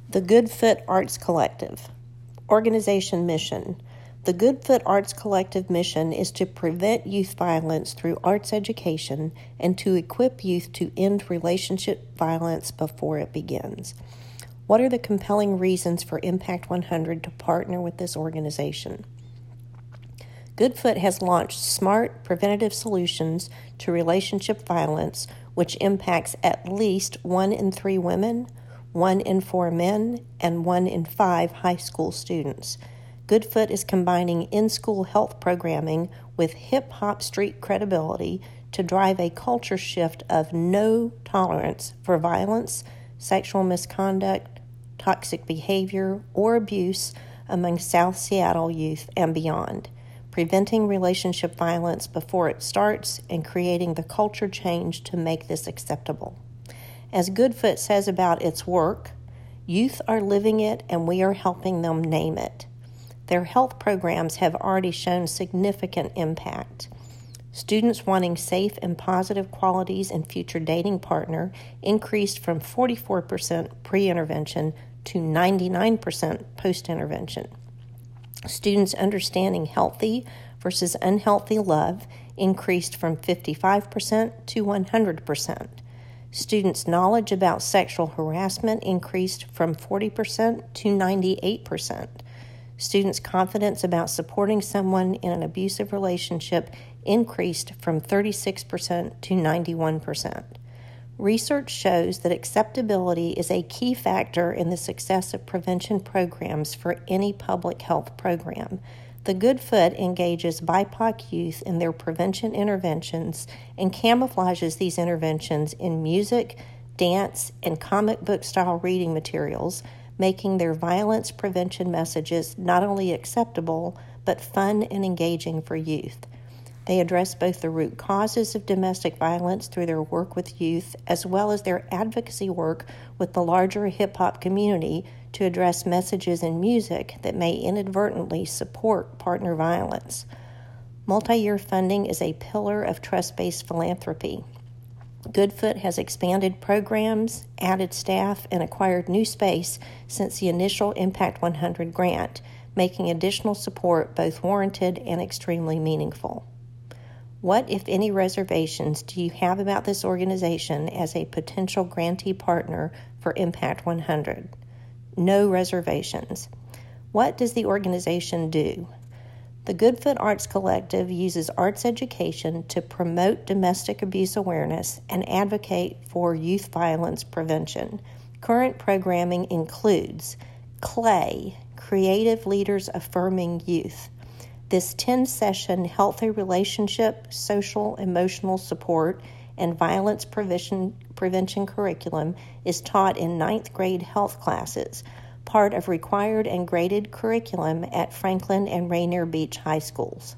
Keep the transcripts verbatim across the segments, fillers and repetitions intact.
The Goodfoot Arts Collective. Organization mission. The Goodfoot Arts Collective mission is to prevent youth violence through arts education and to equip youth to end relationship violence before it begins. What are the compelling reasons for Impact one hundred to partner with this organization? Goodfoot has launched smart, preventative solutions to relationship violence, which impacts at least one in three women, one in four men, and one in five high school students. Goodfoot is combining in-school health programming with hip-hop street credibility to drive a culture shift of no tolerance for violence, sexual misconduct, toxic behavior, or abuse among South Seattle youth and beyond, preventing relationship violence before it starts and creating the culture change to make this acceptable. As Goodfoot says about its work, youth are living it and we are helping them name it. Their health programs have already shown significant impact. Students wanting safe and positive qualities in future dating partner increased from forty-four percent pre-intervention to ninety-nine percent post-intervention. Students understanding healthy versus unhealthy love increased from fifty-five percent to one hundred percent. Students' knowledge about sexual harassment increased from forty percent to ninety-eight percent. Students' confidence about supporting someone in an abusive relationship increased from thirty-six percent to ninety-one percent. Research shows that acceptability is a key factor in the success of prevention programs for any public health program. The Goodfoot engages B I P O C youth in their prevention interventions and camouflages these interventions in music, dance, and comic book style reading materials, making their violence prevention messages not only acceptable, but fun and engaging for youth. They address both the root causes of domestic violence through their work with youth, as well as their advocacy work with the larger hip-hop community to address messages in music that may inadvertently support partner violence. Multi-year funding is a pillar of trust-based philanthropy. Goodfoot has expanded programs, added staff, and acquired new space since the initial Impact one hundred grant, making additional support both warranted and extremely meaningful. What, if any, reservations do you have about this organization as a potential grantee partner for Impact one hundred? No reservations. What does the organization do? The Goodfoot Arts Collective uses arts education to promote domestic abuse awareness and advocate for youth violence prevention. Current programming includes CLAY, Creative Leaders Affirming Youth. This ten-session healthy relationship, social, emotional support, and violence prevention, prevention curriculum is taught in ninth grade health classes, part of required and graded curriculum at Franklin and Rainier Beach High Schools.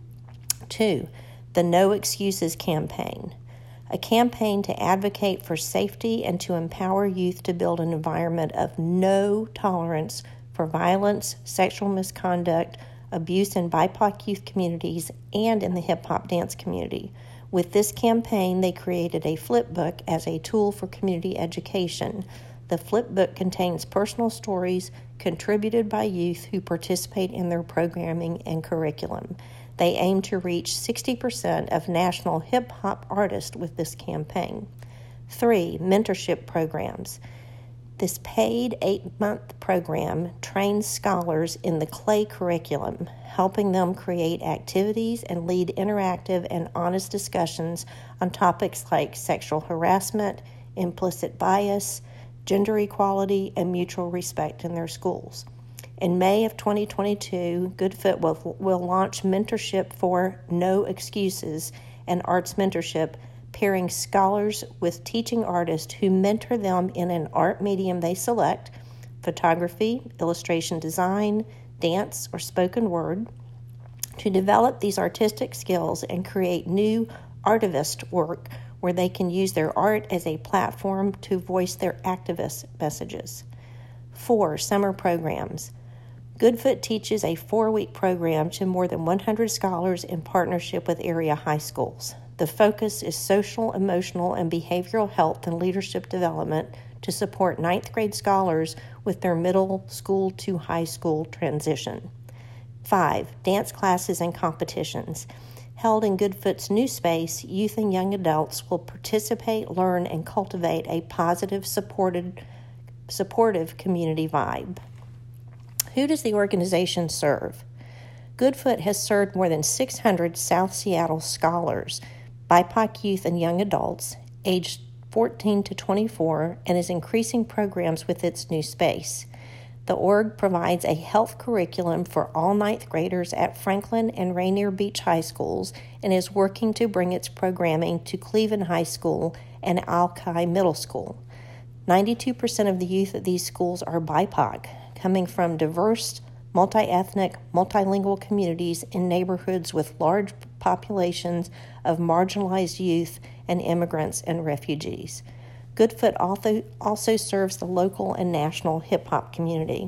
Two, the No Excuses Campaign, a campaign to advocate for safety and to empower youth to build an environment of no tolerance for violence, sexual misconduct, abuse in B I P O C youth communities, and in the hip-hop dance community. With this campaign, they created a flip book as a tool for community education. The flip book contains personal stories contributed by youth who participate in their programming and curriculum. They aim to reach sixty percent of national hip-hop artists with this campaign. Three, mentorship programs. This paid eight-month program trains scholars in the CLAY curriculum, helping them create activities and lead interactive and honest discussions on topics like sexual harassment, implicit bias, gender equality, and mutual respect in their schools. In May of twenty twenty-two, Goodfoot will, will launch mentorship for No Excuses and arts mentorship, pairing scholars with teaching artists who mentor them in an art medium they select, photography, illustration design, dance, or spoken word, to develop these artistic skills and create new artivist work where they can use their art as a platform to voice their activist messages. Four, summer programs. Goodfoot teaches a four-week program to more than one hundred scholars in partnership with area high schools. The focus is social, emotional, and behavioral health and leadership development to support ninth grade scholars with their middle school to high school transition. Five, dance classes and competitions. Held in Goodfoot's new space, youth and young adults will participate, learn, and cultivate a positive, supported, supportive community vibe. Who does the organization serve? Goodfoot has served more than six hundred South Seattle scholars, B I P O C youth and young adults, aged fourteen to twenty-four, and is increasing programs with its new space. The org provides a health curriculum for all ninth graders at Franklin and Rainier Beach High Schools and is working to bring its programming to Cleveland High School and Alki Middle School. ninety-two percent of the youth at these schools are B I P O C, coming from diverse, multi-ethnic, multilingual communities in neighborhoods with large populations of marginalized youth and immigrants and refugees. Goodfoot also, also serves the local and national hip-hop community.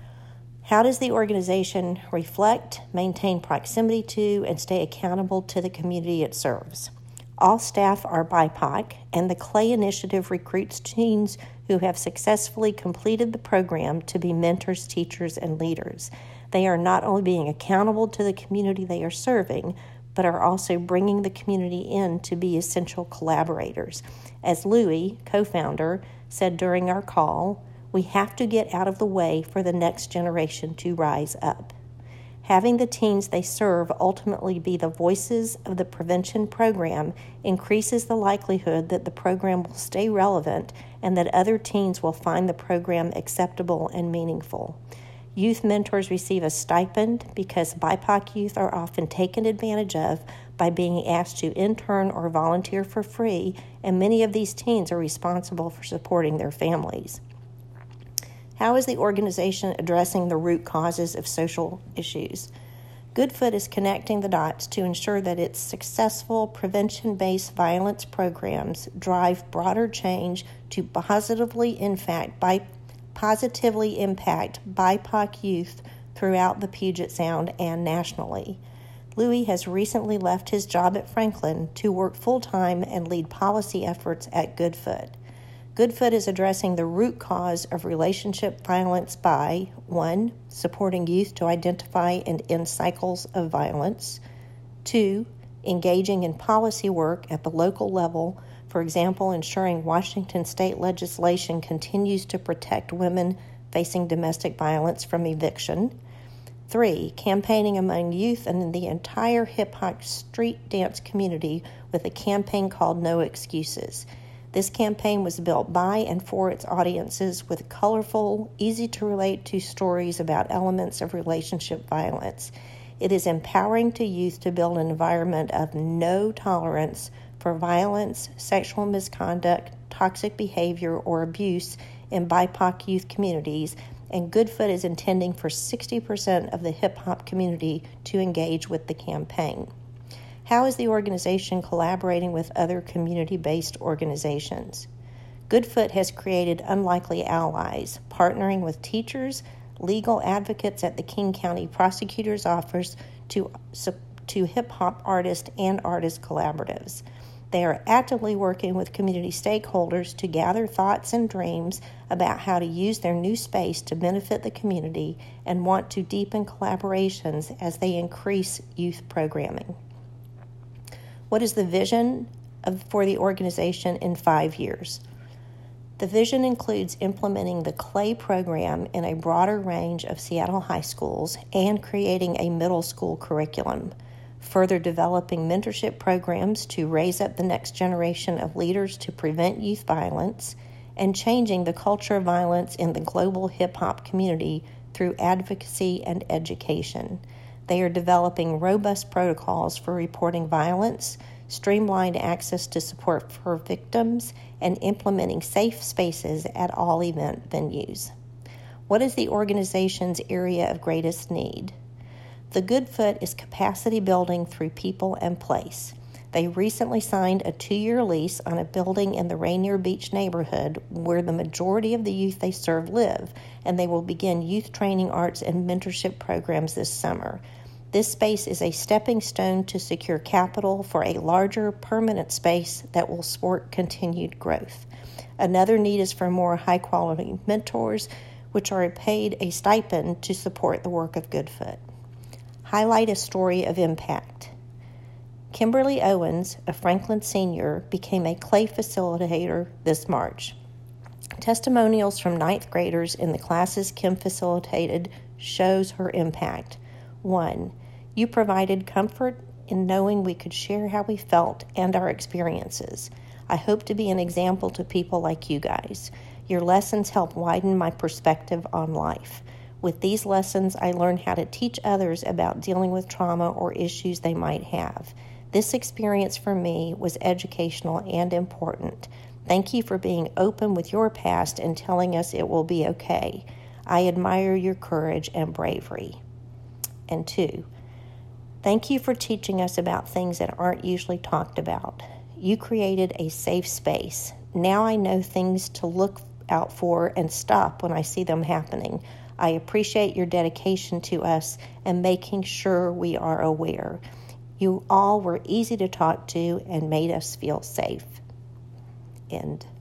How does the organization reflect, maintain proximity to, and stay accountable to the community it serves? All staff are B I P O C, and the Clay Initiative recruits teens who have successfully completed the program to be mentors, teachers, and leaders. They are not only being accountable to the community they are serving, but are also bringing the community in to be essential collaborators. As Louie, co-founder, said during our call, we have to get out of the way for the next generation to rise up. Having the teens they serve ultimately be the voices of the prevention program increases the likelihood that the program will stay relevant and that other teens will find the program acceptable and meaningful. Youth mentors receive a stipend because B I P O C youth are often taken advantage of by being asked to intern or volunteer for free, and many of these teens are responsible for supporting their families. How is the organization addressing the root causes of social issues? Goodfoot is connecting the dots to ensure that its successful prevention-based violence programs drive broader change to positively impact by positively impact B I P O C youth throughout the Puget Sound and nationally. Louie has recently left his job at Franklin to work full-time and lead policy efforts at Goodfoot. Goodfoot is addressing the root cause of relationship violence by, one, supporting youth to identify and end cycles of violence, two, engaging in policy work at the local level, for example, ensuring Washington state legislation continues to protect women facing domestic violence from eviction, three, campaigning among youth and in the entire hip-hop street dance community with a campaign called No Excuses. This campaign was built by and for its audiences with colorful, easy-to-relate-to stories about elements of relationship violence. It is empowering to youth to build an environment of no tolerance for violence, sexual misconduct, toxic behavior, or abuse in B I P O C youth communities, and Goodfoot is intending for sixty percent of the hip-hop community to engage with the campaign. How is the organization collaborating with other community-based organizations? Goodfoot has created unlikely allies, partnering with teachers, legal advocates at the King County Prosecutor's Office to, to hip-hop artists and artist collaboratives. They are actively working with community stakeholders to gather thoughts and dreams about how to use their new space to benefit the community and want to deepen collaborations as they increase youth programming. What is the vision of, for the organization in five years? The vision includes implementing the Clay program in a broader range of Seattle high schools and creating a middle school curriculum, further developing mentorship programs to raise up the next generation of leaders to prevent youth violence, and changing the culture of violence in the global hip-hop community through advocacy and education. They are developing robust protocols for reporting violence, streamlined access to support for victims, and implementing safe spaces at all event venues. What is the organization's area of greatest need? The Goodfoot is capacity building through people and place. They recently signed a two-year lease on a building in the Rainier Beach neighborhood where the majority of the youth they serve live, and they will begin youth training, arts, and mentorship programs this summer. This space is a stepping stone to secure capital for a larger, permanent space that will support continued growth. Another need is for more high-quality mentors, which are paid a stipend to support the work of Goodfoot. Highlight a story of impact. Kimberly Owens, a Franklin senior, became a clay facilitator this March. Testimonials from ninth graders in the classes Kim facilitated shows her impact. One, you provided comfort in knowing we could share how we felt and our experiences. I hope to be an example to people like you guys. Your lessons help widen my perspective on life. With these lessons, I learned how to teach others about dealing with trauma or issues they might have. This experience for me was educational and important. Thank you for being open with your past and telling us it will be okay. I admire your courage and bravery. And two, thank you for teaching us about things that aren't usually talked about. You created a safe space. Now I know things to look out for and stop when I see them happening. I appreciate your dedication to us and making sure we are aware. You all were easy to talk to and made us feel safe. End.